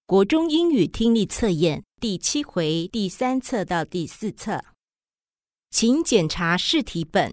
国中英语听力测验第7回第3册到第4册，请检查试题本。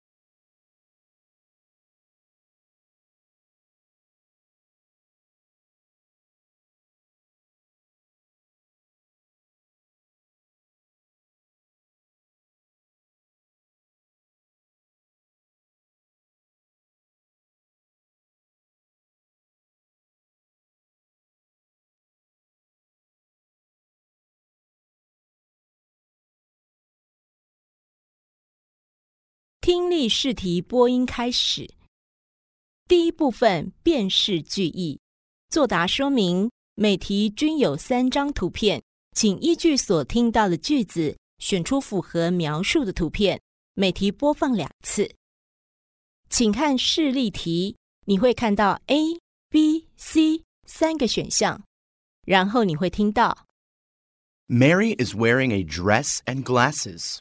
听力试题播音开始。第一部分辨识句意，作答说明，每题均有3张图片，请依据所听到的句子选出符合描述的图片，每题播放2次。请看示例题，你会看到 A、B、C 3个选项，然后你会听到 Mary is wearing a dress and glasses.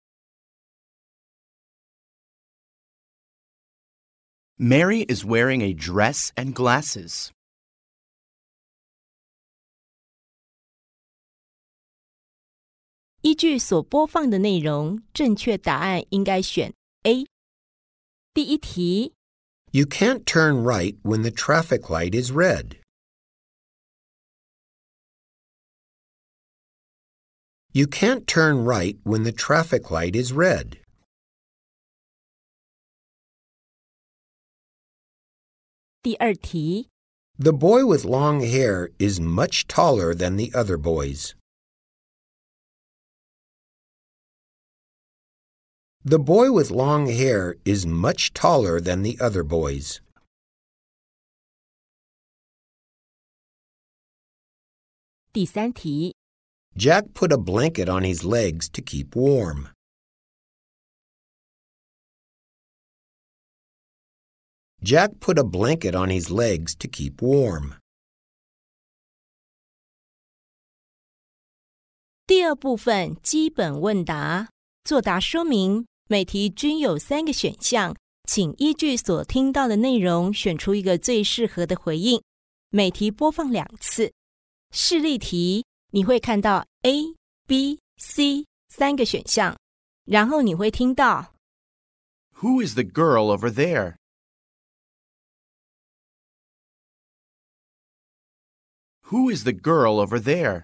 Mary is wearing a dress and glasses. 依据所播放的内容，正确答案应该选 A。第一题 You can't turn right when the traffic light is red. You can't turn right when the traffic light is red. 第二题 The boy with long hair is much taller than the other boys. The boy with long hair is much taller than the other boys. 第三题 Jack put a blanket on his legs to keep warm. Jack put a blanket on his legs to keep warm. 第二部分基本问答，作答说明，每题均有3个选项，请依据所听到的内容选出一个最适合的回应，每题播放2次。示例题你会看到 A、B、C 3个选项，然后你会听到 Who is the girl over there? Who is the girl over there?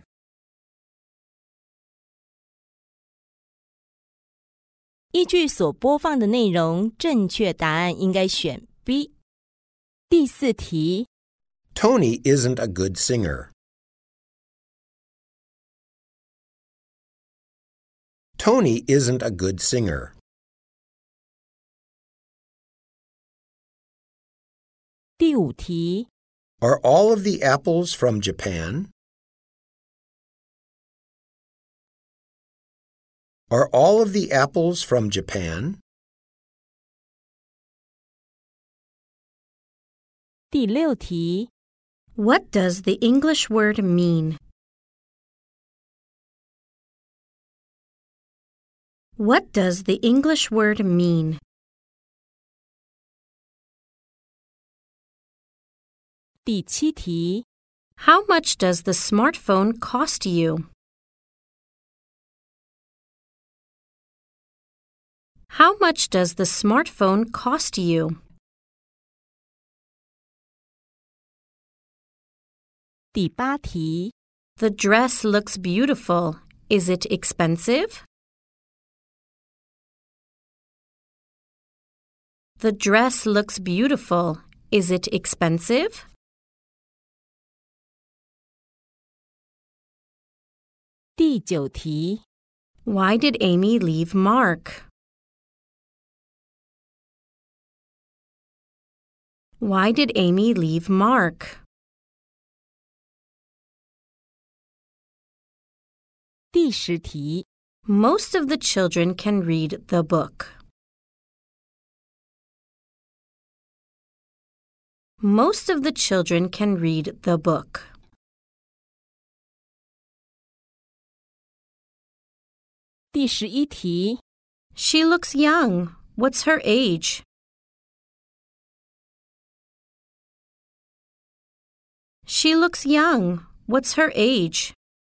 依据所播放的内容，正确答案应该选 B。第4题 Tony isn't a good singer. Tony isn't a good singer. 第5题 Are all of the apples from Japan? Are all of the apples from Japan? 第6题 What does the English word mean? What does the English word mean? 第7题 How much does the smartphone cost you? How much does the smartphone cost you? 第8题 The dress looks beautiful. Is it expensive? The dress looks beautiful. Is it expensive? 第9题 Why did Amy leave Mark? Why did Amy leave Mark? 第10题 Most of the children can read the book. Most of the children can read the book. 第11题 She looks young. What's her age? She looks young. What's her age?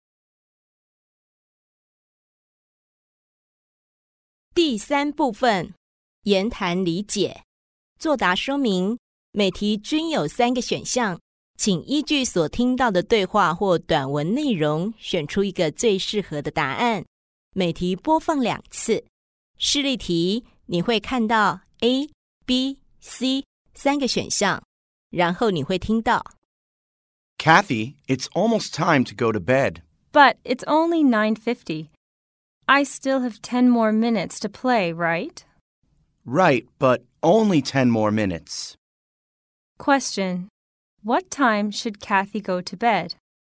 第三部分，言谈理解。作答说明，每题均有3个选项，请依据所听到的对话或短文内容，选出一个最适合的答案。每题播放2次。示例题，你会看到 A、B、C 3个选项，然后你会听到 Kathy, it's almost time to go to bed. But it's only 9:50. I still have 10 more minutes to play, right? Right, but only 10 more minutes. Question. What time should Kathy go to bed?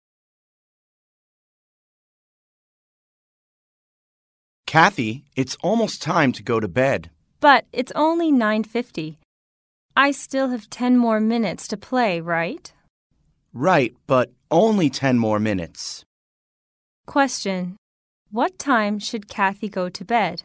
Kathy, it's almost time to go to bed. But it's only 9:50. I still have 10 more minutes to play, right? Right, but only 10 more minutes. Question. What time should Kathy go to bed?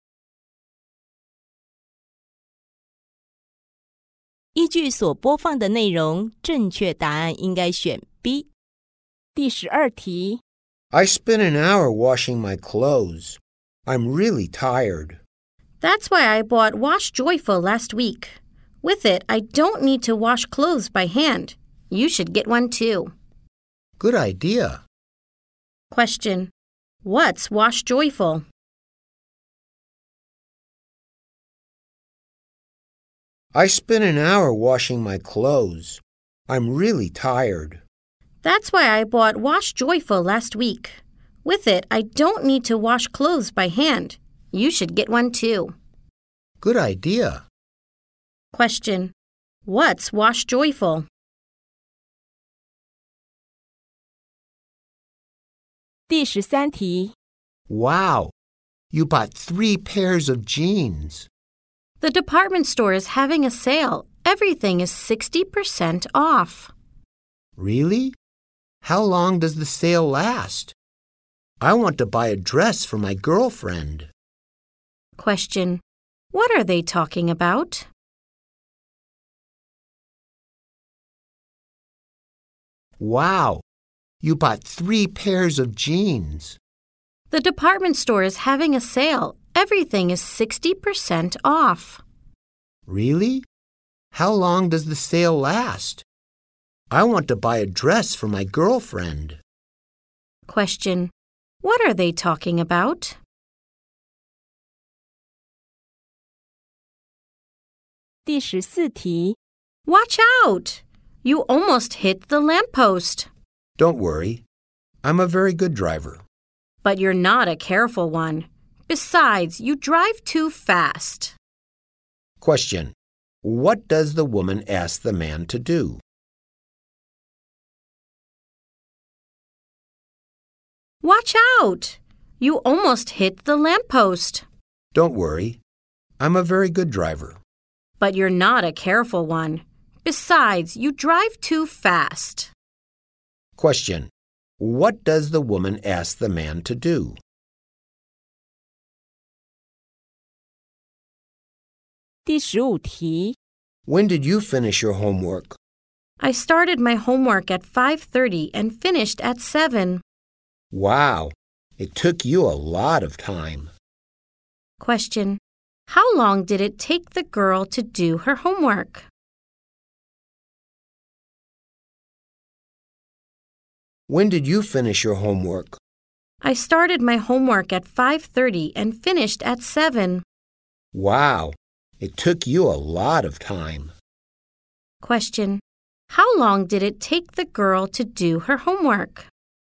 依据所播放的内容，正确答案应该选 B。第12题， I spent an hour washing my clothes. I'm really tired. That's why I bought Wash Joyful last week. With it, I don't need to wash clothes by hand. You should get one too. Good idea. Question. What's Wash Joyful? I spent an hour washing my clothes. I'm really tired. That's why I bought Wash Joyful last week. With it, I don't need to wash clothes by hand. You should get one too. Good idea. Question. What's Wash Joyful? 第13题， Wow. You bought 3 pairs of jeans. The department store is having a sale. Everything is 60% off. Really? How long does the sale last? I want to buy a dress for my girlfriend. Question. What are they talking about? Wow. You bought 3 pairs of jeans. The department store is having a sale. Everything is 60% off. Really? How long does the sale last? I want to buy a dress for my girlfriend. Question. What are they talking about? 第14题， Watch out! You almost hit the lamppost. Don't worry. I'm a very good driver. But you're not a careful one. Besides, you drive too fast. Question. What does the woman ask the man to do? Watch out! You almost hit the lamppost. Don't worry. I'm a very good driver. But you're not a careful one. Besides, you drive too fast. Question. What does the woman ask the man to do? 第15题， When did you finish your homework? I started my homework at 5:30 and finished at 7. Wow. It took you a lot of time. Question. How long did it take the girl to do her homework? When did you finish your homework? I started my homework at 5:30 and finished at 7. Wow. It took you a lot of time. Question. How long did it take the girl to do her homework?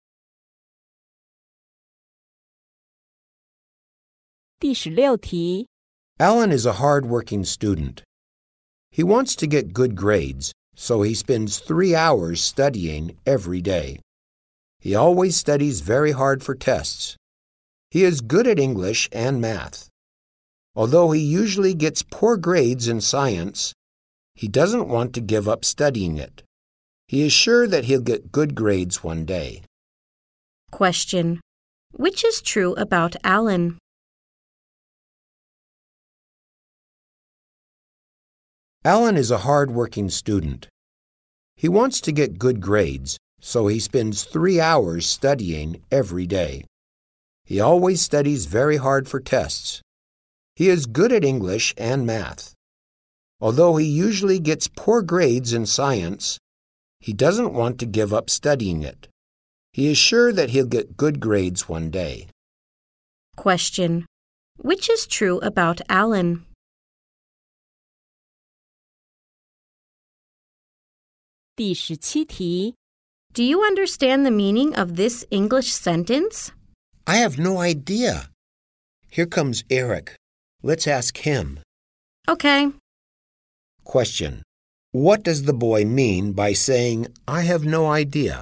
第16题， Alan is a hard-working student. He wants to get good grades, so he spends 3 hours studying every day. He always studies very hard for tests. He is good at English and math. Although he usually gets poor grades in science, he doesn't want to give up studying it. He is sure that he'll get good grades one day. Question. Which is true about Alan? Alan is a hard-working student. He wants to get good grades, so he spends 3 hours studying every day. He always studies very hard for tests. He is good at English and math. Although he usually gets poor grades in science, he doesn't want to give up studying it. He is sure that he'll get good grades one day. Question. Which is true about Alan? 第17题 Do you understand the meaning of this English sentence? I have no idea. Here comes Eric. Let's ask him. Okay. Question. What does the boy mean by saying, I have no idea?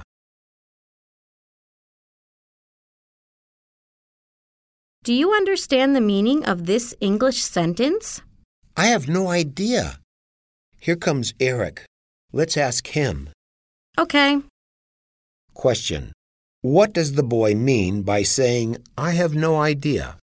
Do you understand the meaning of this English sentence? I have no idea. Here comes Eric. Let's ask him. Okay. Question. What does the boy mean by saying, I have no idea?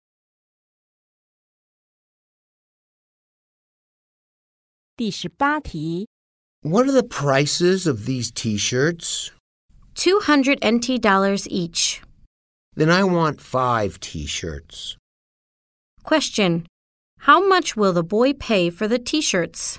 第18题 What are the prices of these T-shirts? $200 NT each. Then I want 5 T-shirts. Question. How much will the boy pay for the T-shirts?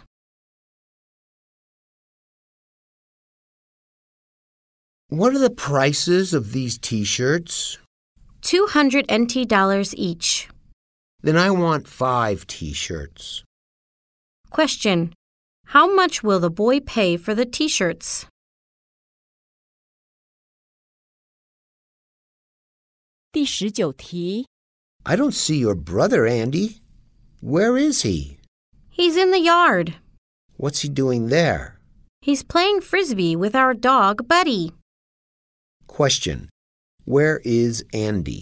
What are the prices of these T-shirts? $200 NT each. Then I want 5 T-shirts. Question. How much will the boy pay for the T-shirts? 第19题 I don't see your brother, Andy. Where is he? He's in the yard. What's he doing there? He's playing frisbee with our dog, Buddy. Question. Where is Andy?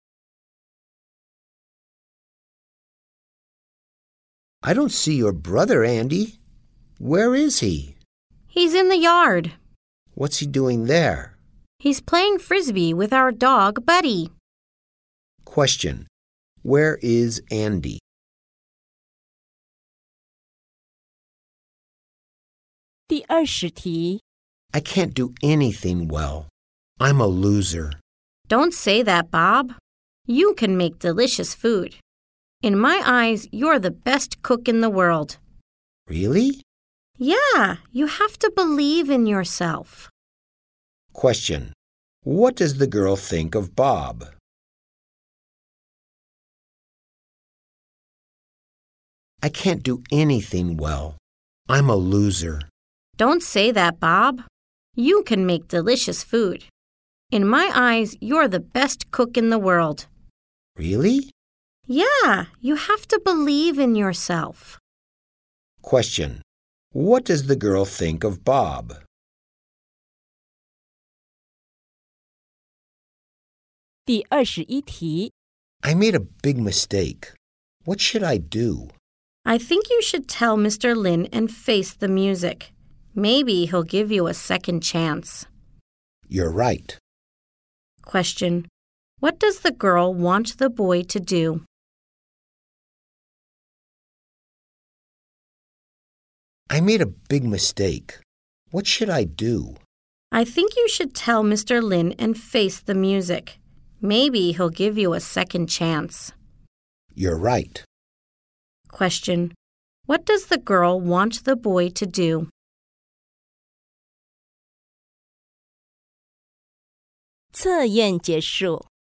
I don't see your brother, Andy. Where is he? He's in the yard. What's he doing there? He's playing frisbee with our dog, Buddy. Question. Where is Andy? 第20题 I can't do anything well. I'm a loser. Don't say that, Bob. You can make delicious food. In my eyes, you're the best cook in the world. Really? Yeah, you have to believe in yourself. Question. What does the girl think of Bob? I can't do anything well. I'm a loser. Don't say that, Bob. You can make delicious food. In my eyes, you're the best cook in the world. Really? Yeah, you have to believe in yourself. Question. What does the girl think of Bob? 第21题 I made a big mistake. What should I do? I think you should tell Mr. Lin and face the music. Maybe he'll give you a second chance. You're right. Question. What does the girl want the boy to do? I made a big mistake. What should I do? I think you should tell Mr. Lin and face the music. Maybe he'll give you a second chance. You're right. Question. What does the girl want the boy to do? 测验结束